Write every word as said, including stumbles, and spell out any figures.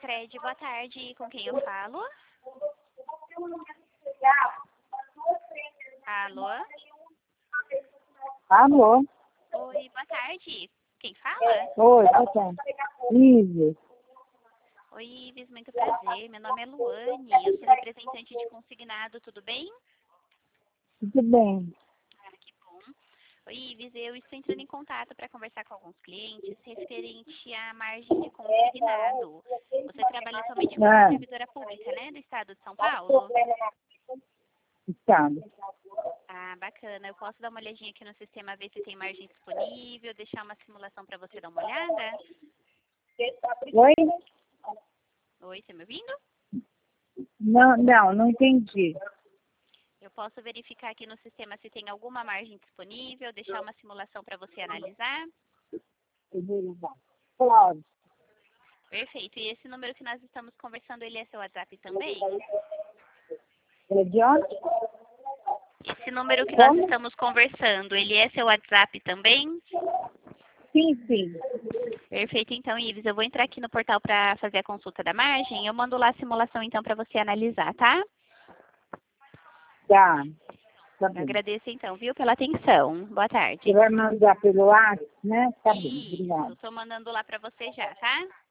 Cicred, boa tarde. Com quem eu falo? Alô? Alô? Oi, boa tarde. Quem fala? Oi, boa tarde. Ives. Oi, Ives, muito prazer. Meu nome é Luane, eu sou representante de consignado, tudo bem? Tudo bem? Ah, que bom. Oi, Ives, eu estou entrando em contato para conversar com alguns clientes referente à margem de consignado. Você trabalha somente como Ah, servidora pública, né, do estado de São Paulo? estado. Ah, bacana. Eu posso dar uma olhadinha aqui no sistema, ver se tem margem disponível, deixar uma simulação para você dar uma olhada? Oi? Oi, tá me ouvindo? Não, não, não entendi. Eu posso verificar aqui no sistema se tem alguma margem disponível, deixar uma simulação para você analisar? Pode. Perfeito. E esse número que nós estamos conversando, ele é seu WhatsApp também? É de onde? Esse número que nós Como? estamos conversando, ele é seu WhatsApp também? Sim, sim. Perfeito. Então, Ives, eu vou entrar aqui no portal para fazer a consulta da margem. Eu mando lá a simulação, então, para você analisar, tá? Tá. Tá Eu bem. agradeço, então, viu, pela atenção. Boa Você tarde. vai mandar pelo WhatsApp, né? Tá bem, Isso. obrigada. Estou mandando lá para você já, tá?